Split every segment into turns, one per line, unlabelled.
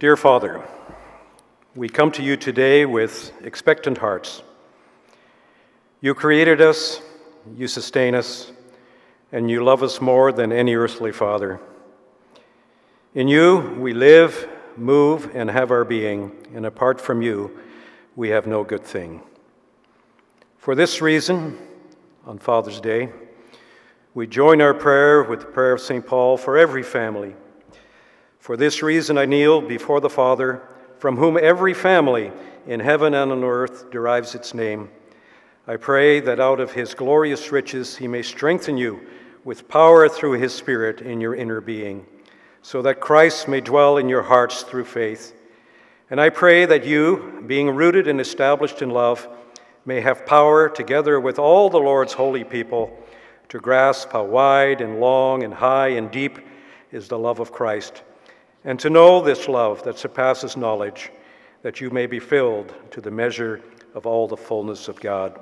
Dear Father, we come to you today with expectant hearts. You created us, you sustain us, and you love us more than any earthly father. In you we live, move, and have our being, and apart from you, we have no good thing. For this reason, on Father's Day, we join our prayer with the prayer of St. Paul for every family. For this reason I kneel before the Father, from whom every family in heaven and on earth derives its name. I pray that out of his glorious riches he may strengthen you with power through his Spirit in your inner being, so that Christ may dwell in your hearts through faith. And I pray that you, being rooted and established in love, may have power, together with all the Lord's holy people, to grasp how wide and long and high and deep is the love of Christ, and to know this love that surpasses knowledge, that you may be filled to the measure of all the fullness of God.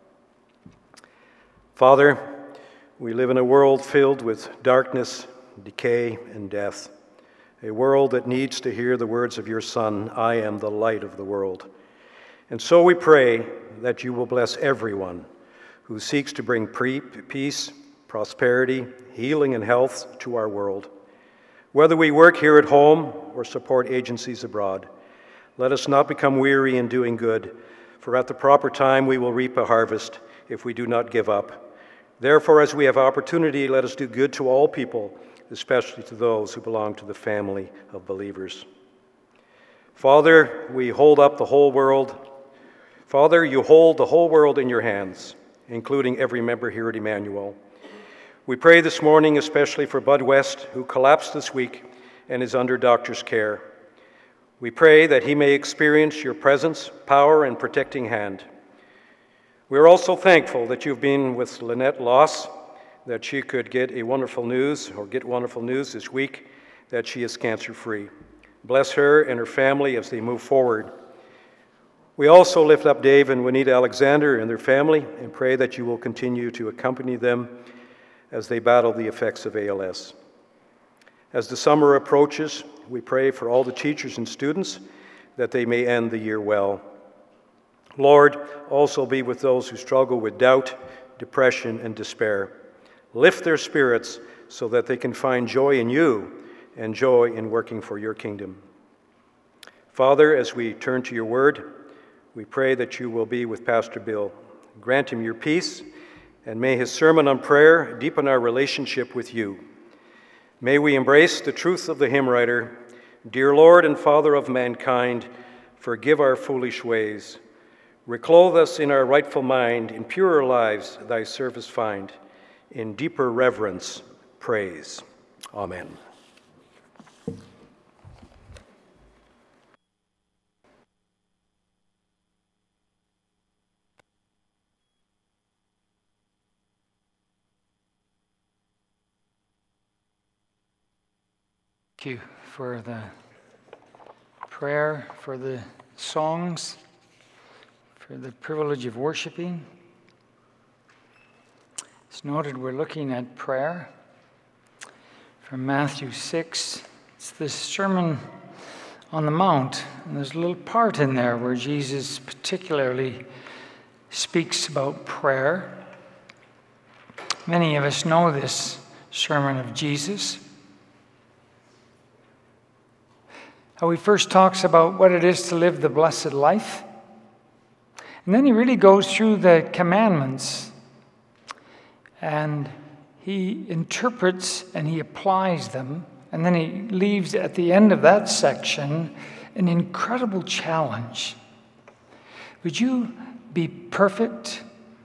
Father, we live in a world filled with darkness, decay, and death, a world that needs to hear the words of your Son, I am the light of the world. And so we pray that you will bless everyone who seeks to bring peace, prosperity, healing, and health to our world. Whether we work here at home or support agencies abroad, let us not become weary in doing good, for at the proper time we will reap a harvest if we do not give up. Therefore, as we have opportunity, let us do good to all people, especially to those who belong to the family of believers. Father, we hold up the whole world. Father, you hold the whole world in your hands, including every member here at Emmanuel. We pray this morning especially for Bud West, who collapsed this week and is under doctor's care. We pray that he may experience your presence, power, and protecting hand. We are also thankful that you've been with Lynette Loss, that she could get wonderful news this week, that she is cancer-free. Bless her and her family as they move forward. We also lift up Dave and Juanita Alexander and their family and pray that you will continue to accompany them as they battle the effects of ALS. As the summer approaches, we pray for all the teachers and students that they may end the year well. Lord, also be with those who struggle with doubt, depression, and despair. Lift their spirits so that they can find joy in you and joy in working for your kingdom. Father, as we turn to your word, we pray that you will be with Pastor Bill. Grant him your peace, and may his sermon on prayer deepen our relationship with you. May we embrace the truth of the hymn writer, Dear Lord and Father of mankind, forgive our foolish ways. Reclothe us in our rightful mind, in purer lives thy service find, in deeper reverence, praise. Amen.
Thank you for the prayer, for the songs, for the privilege of worshiping. It's noted we're looking at prayer from Matthew 6. It's the Sermon on the Mount, and there's a little part in there where Jesus particularly speaks about prayer. Many of us know this sermon of Jesus. How he first talks about what it is to live the blessed life. And then he really goes through the commandments. And he interprets and he applies them. And then he leaves at the end of that section an incredible challenge. Would you be perfect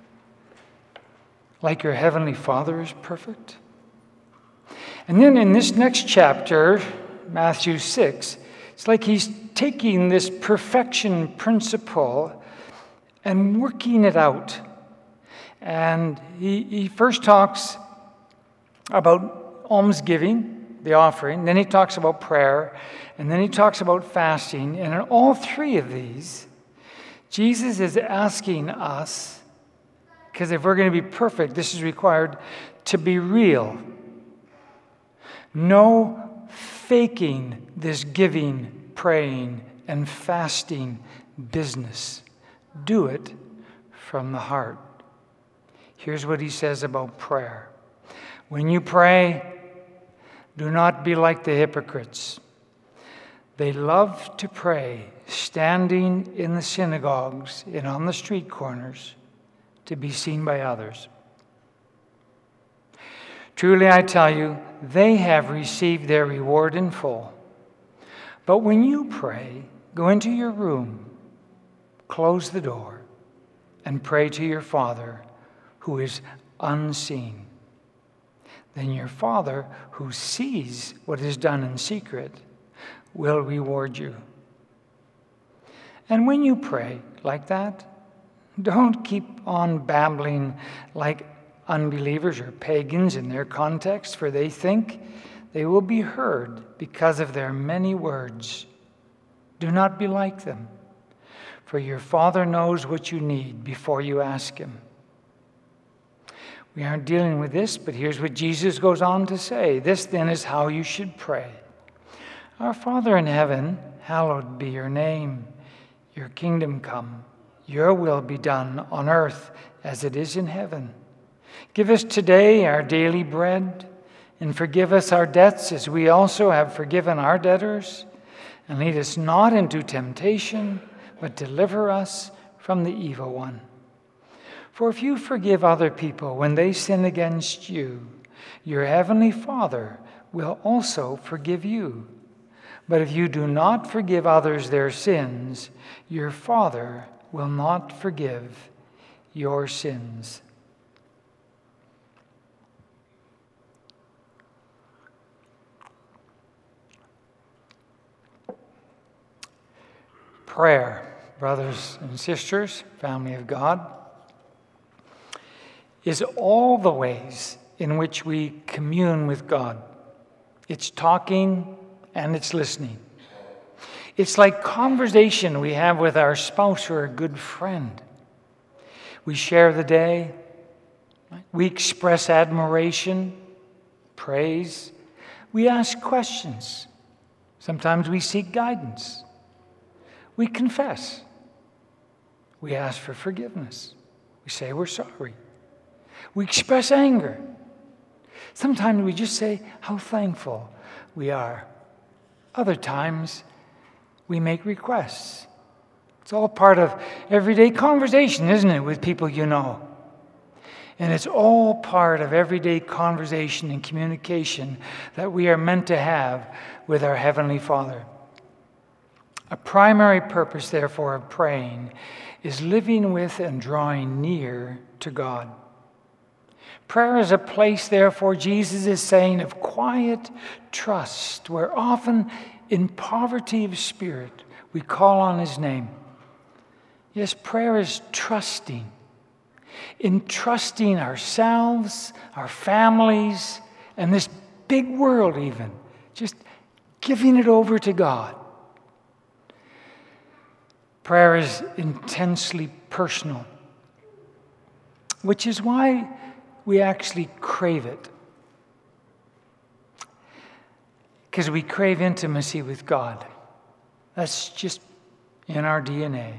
like your heavenly Father is perfect? And then in this next chapter, Matthew 6, it's like he's taking this perfection principle and working it out. And he first talks about almsgiving, the offering, then he talks about prayer, and then he talks about fasting. And in all three of these, Jesus is asking us, because if we're going to be perfect, this is required, to be real. No faking this giving praying and fasting business. Do it from the heart. Here's what he says about prayer. When you pray, do not be like the hypocrites. They love to pray, standing in the synagogues and on the street corners, to be seen by others. Truly, I tell you, they have received their reward in full. But when you pray, go into your room, close the door, and pray to your Father who is unseen. Then your Father, who sees what is done in secret, will reward you. And when you pray like that, don't keep on babbling like unbelievers or pagans in their context, for they think they will be heard because of their many words. Do not be like them, for your Father knows what you need before you ask Him. We aren't dealing with this, but here's what Jesus goes on to say. This then is how you should pray. Our Father in heaven, hallowed be your name. Your kingdom come. Your will be done on earth as it is in heaven. Give us today our daily bread, and forgive us our debts as we also have forgiven our debtors. And lead us not into temptation, but deliver us from the evil one. For if you forgive other people when they sin against you, your heavenly Father will also forgive you. But if you do not forgive others their sins, your Father will not forgive your sins. Prayer, brothers and sisters, family of God, is all the ways in which we commune with God. It's talking and it's listening. It's like conversation we have with our spouse or a good friend. We share the day. We express admiration, praise. We ask questions. Sometimes we seek guidance. We confess. We ask for forgiveness. We say we're sorry. We express anger. Sometimes we just say how thankful we are. Other times, we make requests. It's all part of everyday conversation, isn't it, with people you know? And it's all part of everyday conversation and communication that we are meant to have with our Heavenly Father. A primary purpose, therefore, of praying is living with and drawing near to God. Prayer is a place, therefore, Jesus is saying, of quiet trust, where often in poverty of spirit we call on His name. Yes, prayer is trusting. Entrusting ourselves, our families, and this big world even. Just giving it over to God. Prayer is intensely personal, which is why we actually crave it. Because we crave intimacy with God. That's just in our DNA.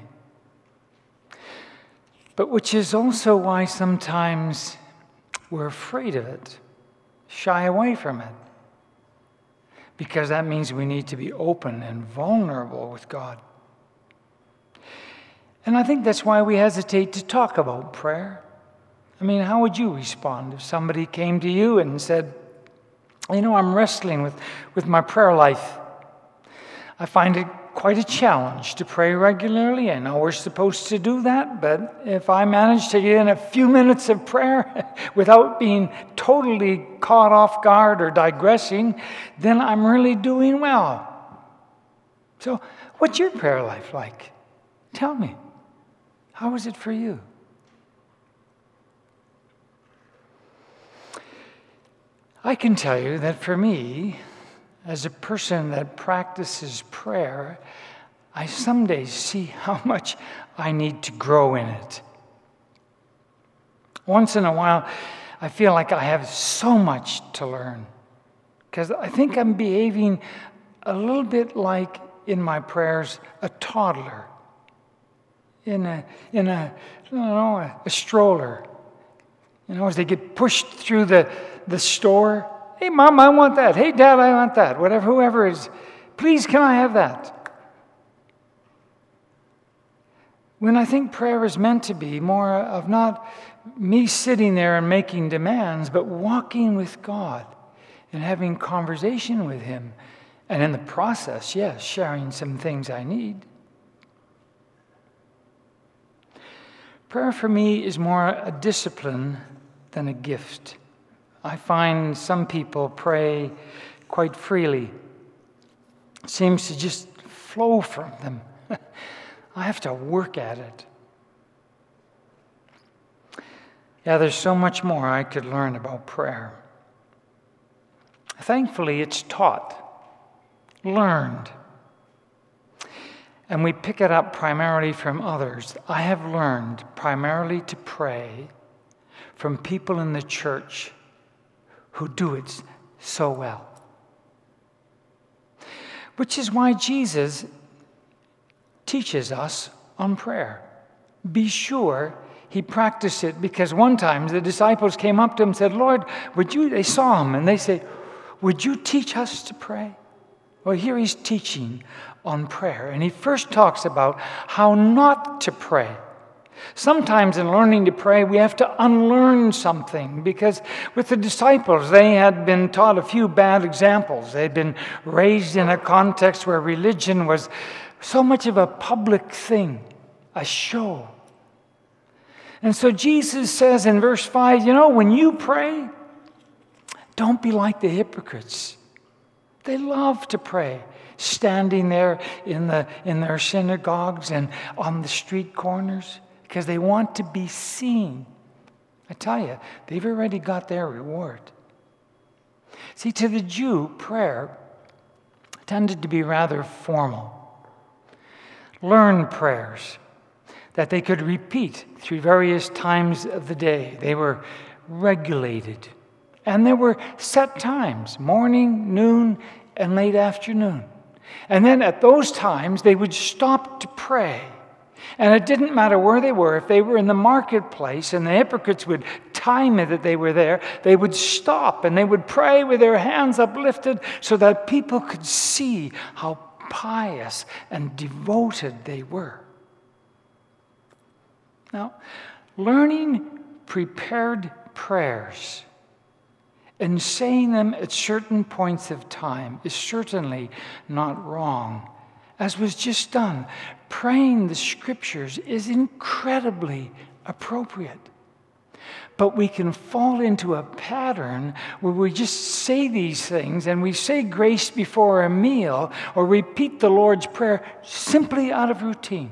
But which is also why sometimes we're afraid of it, shy away from it. Because that means we need to be open and vulnerable with God. And I think that's why we hesitate to talk about prayer. I mean, how would you respond if somebody came to you and said, I'm wrestling with my prayer life. I find it quite a challenge to pray regularly. I know we're supposed to do that, but if I manage to get in a few minutes of prayer without being totally caught off guard or digressing, then I'm really doing well. So, what's your prayer life like? Tell me. How is it for you? I can tell you that for me, as a person that practices prayer, I some days see how much I need to grow in it. Once in a while, I feel like I have so much to learn, because I think I'm behaving a little bit like in my prayers a toddler in a stroller. As they get pushed through the store. Hey, Mom, I want that. Hey, Dad, I want that. Whoever is, please, can I have that? When I think prayer is meant to be more of not me sitting there and making demands, but walking with God and having conversation with Him. And in the process, yes, sharing some things I need. Prayer for me is more a discipline than a gift. I find some people pray quite freely. It seems to just flow from them. I have to work at it. Yeah, there's so much more I could learn about prayer. Thankfully, it's taught, learned, and we pick it up primarily from others. I have learned primarily to pray from people in the church who do it so well. Which is why Jesus teaches us on prayer. Be sure He practiced it, because one time the disciples came up to Him and said, Lord, they saw Him and they say, would you teach us to pray? Well, here He's teaching on prayer. And He first talks about how not to pray. Sometimes in learning to pray, we have to unlearn something, because with the disciples, they had been taught a few bad examples. They'd been raised in a context where religion was so much of a public thing, a show. And so Jesus says in verse 5, when you pray, don't be like the hypocrites. They love to pray, standing there in their synagogues and on the street corners, because they want to be seen. I tell you, they've already got their reward. See, to the Jew, prayer tended to be rather formal. Learned prayers that they could repeat through various times of the day. They were regulated. And there were set times, morning, noon, and late afternoon. And then at those times, they would stop to pray. And it didn't matter where they were. If they were in the marketplace and the hypocrites would time it that they were there, they would stop and they would pray with their hands uplifted so that people could see how pious and devoted they were. Now, learning prepared prayers and saying them at certain points of time is certainly not wrong. As was just done, praying the Scriptures is incredibly appropriate. But we can fall into a pattern where we just say these things and we say grace before a meal or repeat the Lord's Prayer simply out of routine.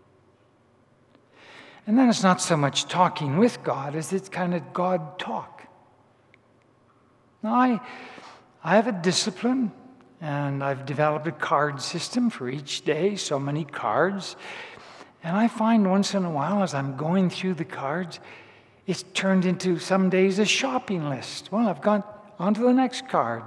And then it's not so much talking with God as it's kind of God talk. Now, I have a discipline, and I've developed a card system for each day, so many cards. And I find once in a while, as I'm going through the cards, it's turned into some days a shopping list. Well, I've gone on to the next card.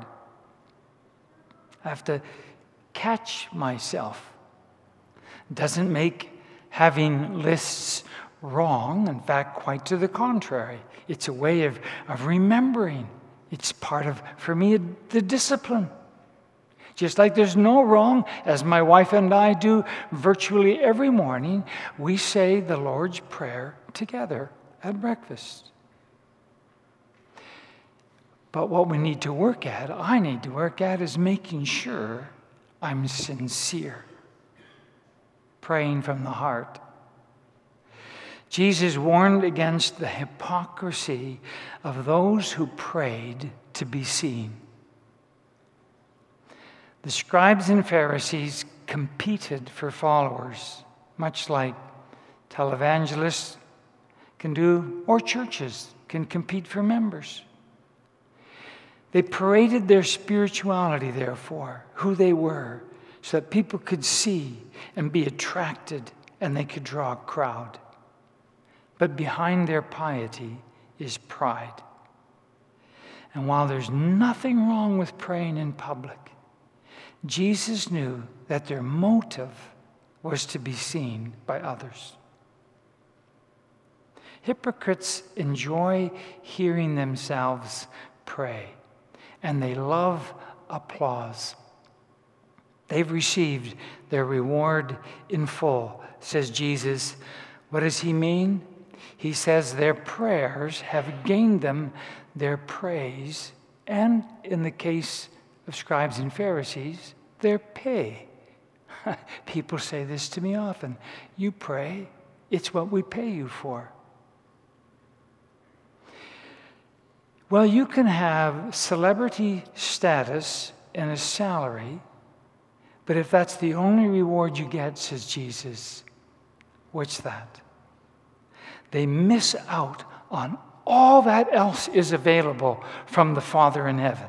I have to catch myself. Doesn't make having lists wrong. In fact, quite to the contrary. It's a way of remembering. It's part of, for me, the discipline. Just like there's no wrong, as my wife and I do virtually every morning, we say the Lord's Prayer together at breakfast. But what we need to work at, I need to work at, is making sure I'm sincere, praying from the heart. Jesus warned against the hypocrisy of those who prayed to be seen. The scribes and Pharisees competed for followers, much like televangelists can do, or churches can compete for members. They paraded their spirituality, therefore, who they were, so that people could see and be attracted and they could draw a crowd. But behind their piety is pride. And while there's nothing wrong with praying in public, Jesus knew that their motive was to be seen by others. Hypocrites enjoy hearing themselves pray, and they love applause. They've received their reward in full, says Jesus. What does he mean? He says their prayers have gained them their praise, and in the case of scribes and Pharisees, their pay. People say this to me often. You pray, it's what we pay you for. Well, you can have celebrity status and a salary, but if that's the only reward you get, says Jesus, what's that? They miss out on all that else is available from the Father in heaven.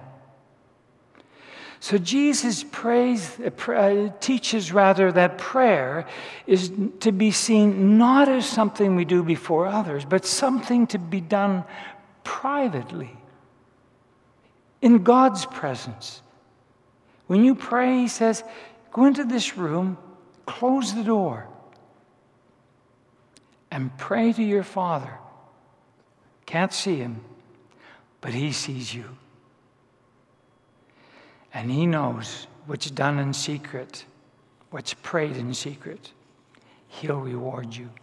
So Jesus teaches that prayer is to be seen not as something we do before others, but something to be done privately, in God's presence. When you pray, he says, go into this room, close the door, and pray to your Father. Can't see him, but he sees you. And he knows what's done in secret, what's prayed in secret. He'll reward you.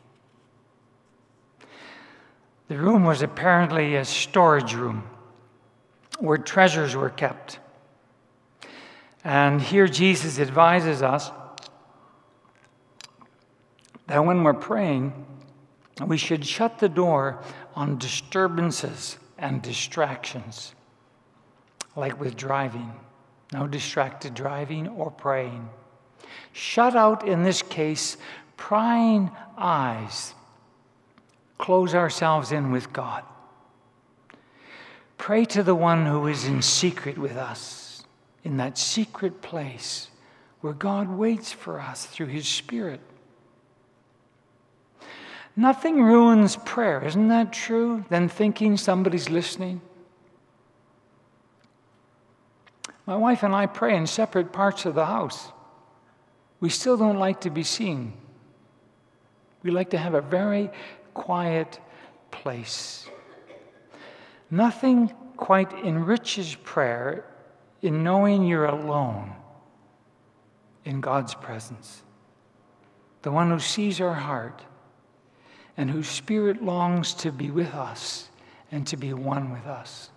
The room was apparently a storage room where treasures were kept. And here Jesus advises us that when we're praying, we should shut the door on disturbances and distractions, like with driving. No distracted driving or praying. Shut out, in this case, prying eyes. Close ourselves in with God. Pray to the one who is in secret with us, in that secret place where God waits for us through his Spirit. Nothing ruins prayer, isn't that true, than thinking somebody's listening? My wife and I pray in separate parts of the house. We still don't like to be seen. We like to have a very quiet place. Nothing quite enriches prayer in knowing you're alone in God's presence. The one who sees our heart and whose Spirit longs to be with us and to be one with us.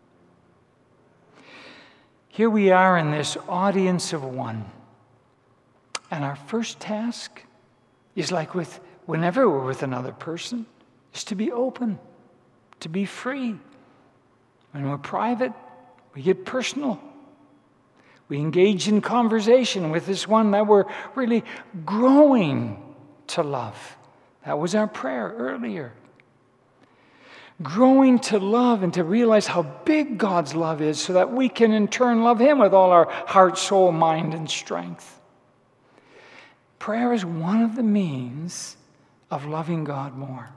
Here we are in this audience of one. And our first task is like whenever we're with another person, is to be open, to be free. When we're private, we get personal. We engage in conversation with this one that we're really growing to love. That was our prayer earlier. Growing to love and to realize how big God's love is so that we can in turn love him with all our heart, soul, mind, and strength. Prayer is one of the means of loving God more.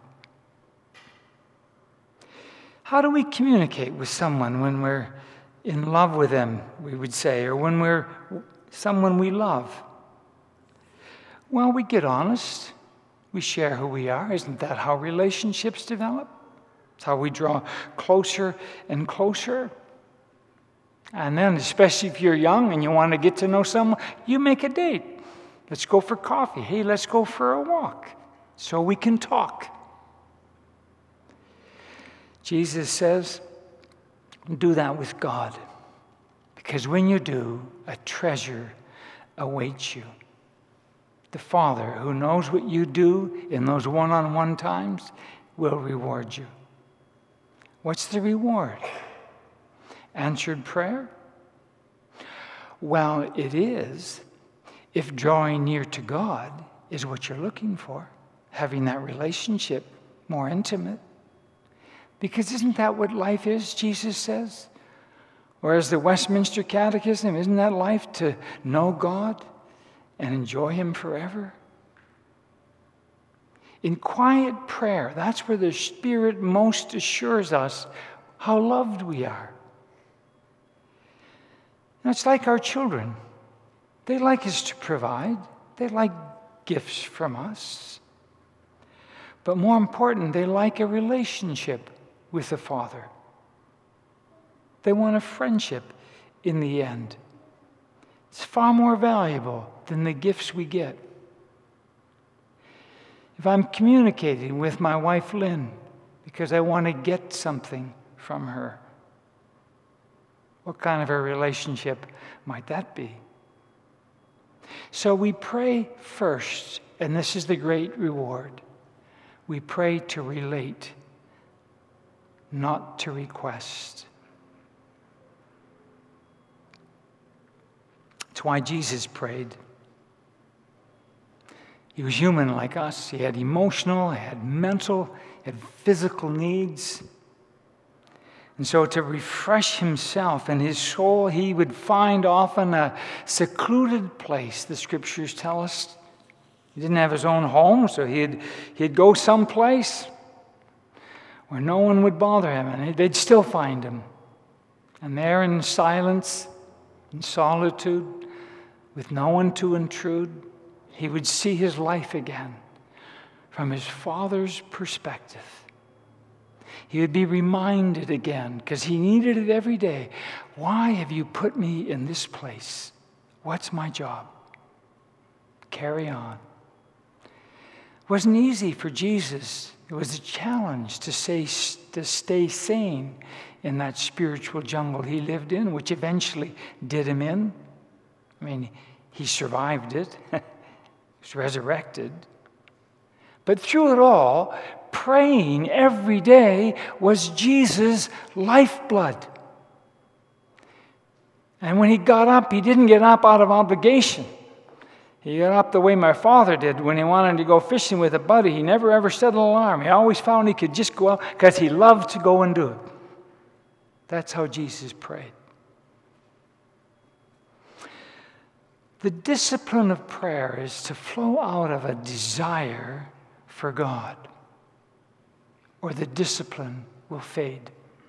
How do we communicate with someone when we're in love with them, we would say, or when we're someone we love? Well, we get honest. We share who we are. Isn't that how relationships develop? It's how we draw closer and closer. And then, especially if you're young and you want to get to know someone, you make a date. Let's go for coffee. Hey, let's go for a walk so we can talk. Jesus says, do that with God. Because when you do, a treasure awaits you. The Father, who knows what you do in those one-on-one times, will reward you. What's the reward? Answered prayer? Well, it is if drawing near to God is what you're looking for, having that relationship more intimate. Because isn't that what life is, Jesus says? Or as the Westminster Catechism, isn't that life to know God and enjoy him forever? In quiet prayer, that's where the Spirit most assures us how loved we are. And it's like our children. They like us to provide. They like gifts from us. But more important, they like a relationship with the Father. They want a friendship in the end. It's far more valuable than the gifts we get. If I'm communicating with my wife, Lynn, because I want to get something from her, what kind of a relationship might that be? So we pray first, and this is the great reward. We pray to relate, not to request. It's why Jesus prayed. He was human like us. He had emotional, he had mental, he had physical needs. And so to refresh himself and his soul, he would find often a secluded place, the scriptures tell us. He didn't have his own home, so he'd go someplace where no one would bother him, and they'd still find him. And there in silence, in solitude, with no one to intrude, he would see his life again from his Father's perspective. He would be reminded again, because he needed it every day. Why have you put me in this place? What's my job? Carry on. It wasn't easy for Jesus. It was a challenge to stay sane in that spiritual jungle he lived in, which eventually did him in. I mean, he survived it. He was resurrected. But through it all, praying every day was Jesus' lifeblood. And when he got up, he didn't get up out of obligation. He got up the way my father did when he wanted to go fishing with a buddy. He never ever set an alarm. He always found he could just go out because he loved to go and do it. That's how Jesus prayed. The discipline of prayer is to flow out of a desire for God, or the discipline will fade.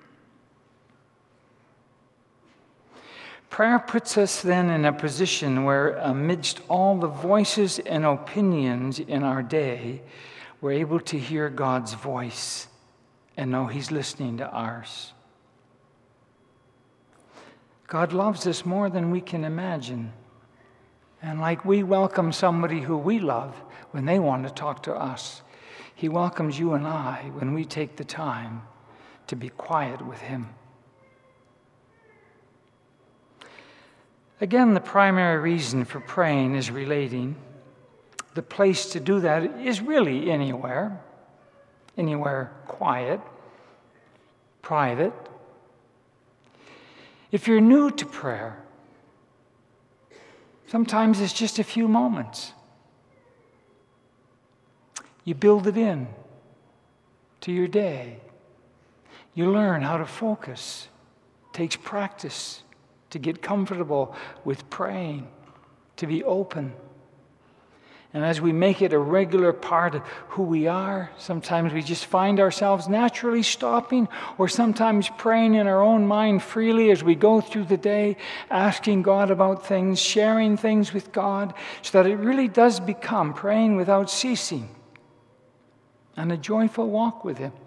Prayer puts us then in a position where, amidst all the voices and opinions in our day, we're able to hear God's voice and know He's listening to ours. God loves us more than we can imagine. And like we welcome somebody who we love when they want to talk to us, He welcomes you and I when we take the time to be quiet with Him. Again, the primary reason for praying is relating. The place to do that is really anywhere quiet, private. If you're new to prayer, sometimes it's just a few moments. You build it in to your day. You learn how to focus. It takes practice to get comfortable with praying, to be open. And as we make it a regular part of who we are, sometimes we just find ourselves naturally stopping, or sometimes praying in our own mind freely as we go through the day, asking God about things, sharing things with God, so that it really does become praying without ceasing and a joyful walk with Him.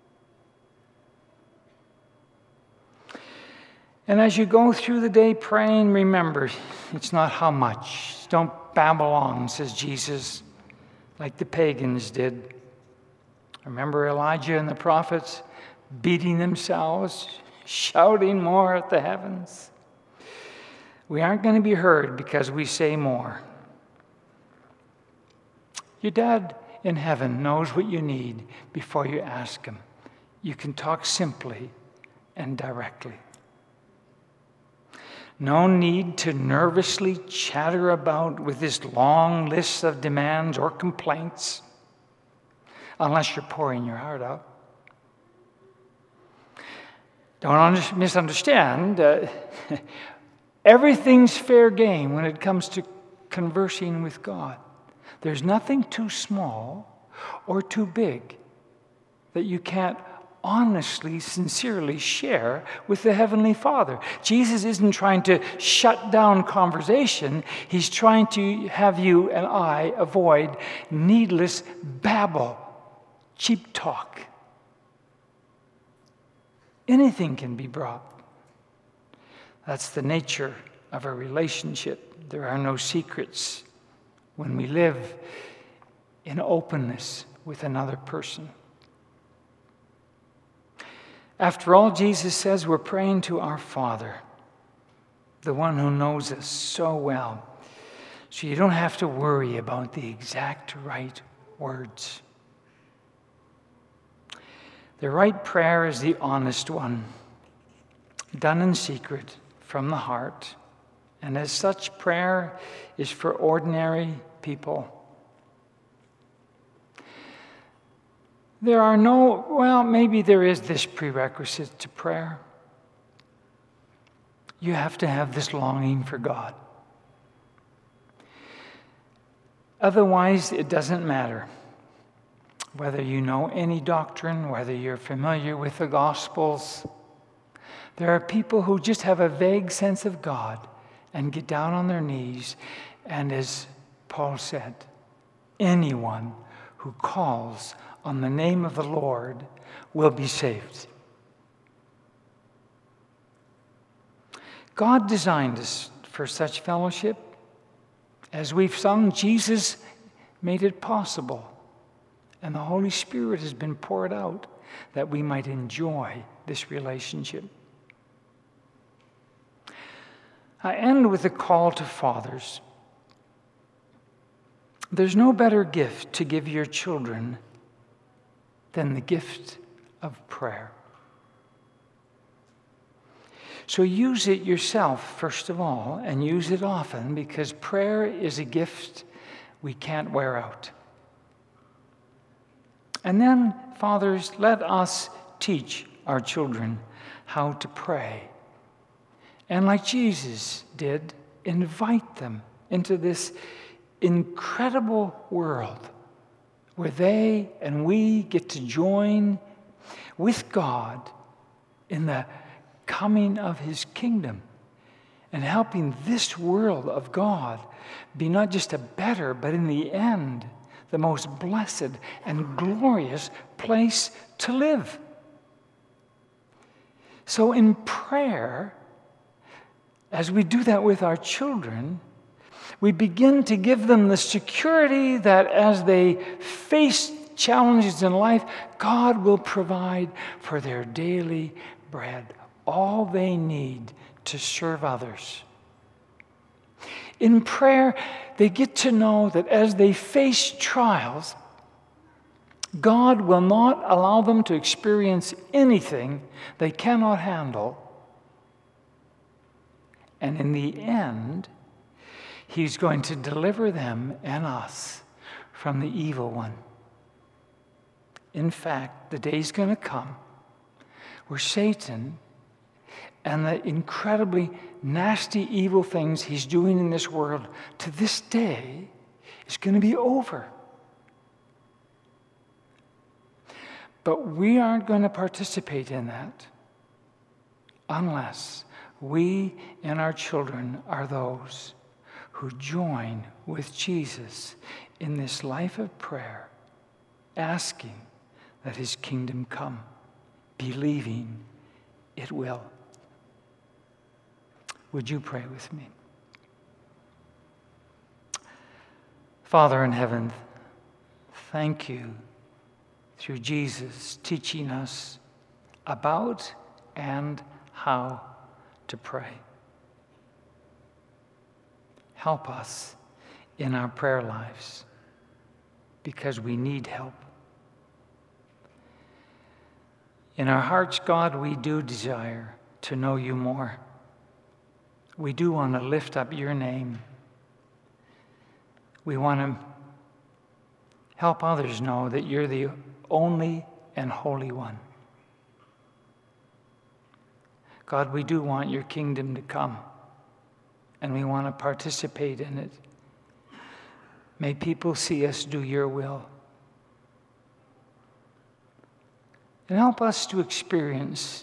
And as you go through the day praying, remember, it's not how much. Don't babble on, says Jesus, like the pagans did. Remember Elijah and the prophets beating themselves, shouting more at the heavens. We aren't going to be heard because we say more. Your dad in heaven knows what you need before you ask Him. You can talk simply and directly. No need to nervously chatter about with this long list of demands or complaints, unless you're pouring your heart out. Don't misunderstand. Everything's fair game when it comes to conversing with God. There's nothing too small or too big that you can't honestly, sincerely share with the Heavenly Father. Jesus isn't trying to shut down conversation. He's trying to have you and I avoid needless babble, cheap talk. Anything can be brought. That's the nature of a relationship. There are no secrets when we live in openness with another person. After all, Jesus says we're praying to our Father, the one who knows us so well. So you don't have to worry about the exact right words. The right prayer is the honest one, done in secret from the heart. And as such, prayer is for ordinary people. There are maybe there is this prerequisite to prayer. You have to have this longing for God. Otherwise, it doesn't matter whether you know any doctrine, whether you're familiar with the Gospels. There are people who just have a vague sense of God and get down on their knees, and as Paul said, anyone who calls on the name of the Lord will be saved. God designed us for such fellowship. As we've sung, Jesus made it possible, and the Holy Spirit has been poured out that we might enjoy this relationship. I end with a call to fathers. There's no better gift to give your children than the gift of prayer. So use it yourself, first of all, and use it often, because prayer is a gift we can't wear out. And then, fathers, let us teach our children how to pray. And like Jesus did, invite them into this incredible world where they and we get to join with God in the coming of his kingdom and helping this world of God be not just a better, but in the end, the most blessed and glorious place to live. So in prayer, as we do that with our children, we begin to give them the security that as they face challenges in life, God will provide for their daily bread, all they need to serve others. In prayer, they get to know that as they face trials, God will not allow them to experience anything they cannot handle. And in the end, he's going to deliver them and us from the evil one. In fact, the day's going to come where Satan and the incredibly nasty, evil things he's doing in this world to this day is going to be over. But we aren't going to participate in that unless we and our children are those who join with Jesus in this life of prayer, asking that his kingdom come, believing it will. Would you pray with me? Father in heaven, thank you through Jesus teaching us about and how to pray. Help us in our prayer lives because we need help. In our hearts, God, we do desire to know you more. We do want to lift up your name. We want to help others know that you're the only and holy one. God, we do want your kingdom to come, and we want to participate in it. May people see us do your will. And help us to experience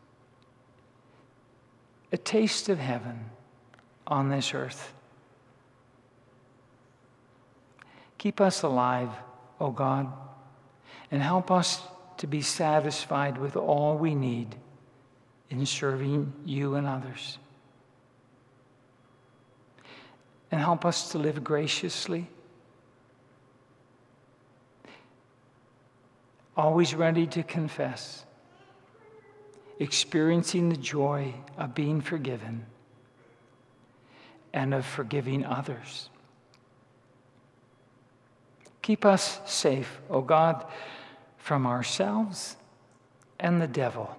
a taste of heaven on this earth. Keep us alive, O God, and help us to be satisfied with all we need in serving you and others. And help us to live graciously, always ready to confess, experiencing the joy of being forgiven and of forgiving others. Keep us safe, O God, from ourselves and the devil.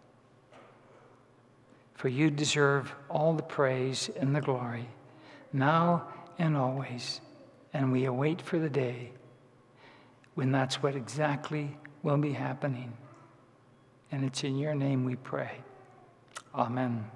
For you deserve all the praise and the glory, now and always. And we await for the day when that's what exactly will be happening. And it's in your name we pray. Amen.